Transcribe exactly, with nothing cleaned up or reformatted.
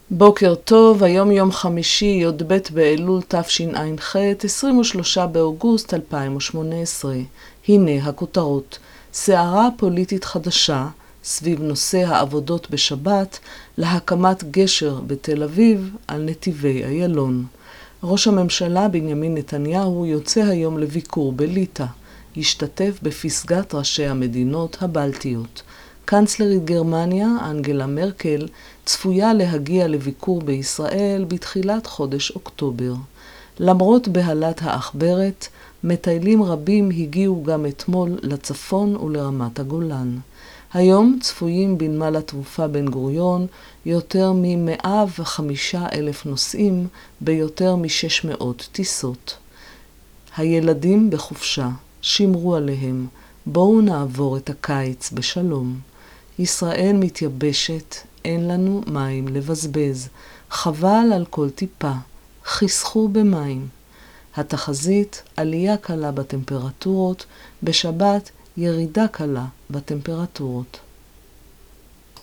בוקר טוב, היום יום חמישי, י"ב באלול תשע"ח, עשרים ושלושה באוגוסט אלפיים ושמונה עשרה. הנה הכותרות. סערה פוליטית חדשה סביב נושא העבודות בשבת להקמת גשר בתל אביב על נתיבי איילון. ראש הממשלה בנימין נתניהו יוצא היום לביקור בליטא. ישתתף בפסגת ראשי המדינות הבלטיות. קנצלרית גרמניה, אנגלה מרקל, צפויה להגיע לביקור בישראל בתחילת חודש אוקטובר. למרות בהלת האחברת, מטיילים רבים הגיעו גם אתמול לצפון ולרמת הגולן. היום צפויים בנמל התעופה בן גוריון יותר מ-מאה וחמישה אלף נוסעים ביותר מ-שש מאות טיסות. הילדים בחופשה, שמרו עליהם, בואו נעבור את הקיץ בשלום. ישראל מתייבשת, אין לנו מים לבזבז, חבל על כל טיפה, חסכו במים. התחזית, עלייה קלה בטמפרטורות, בשבת ירידה קלה בטמפרטורות.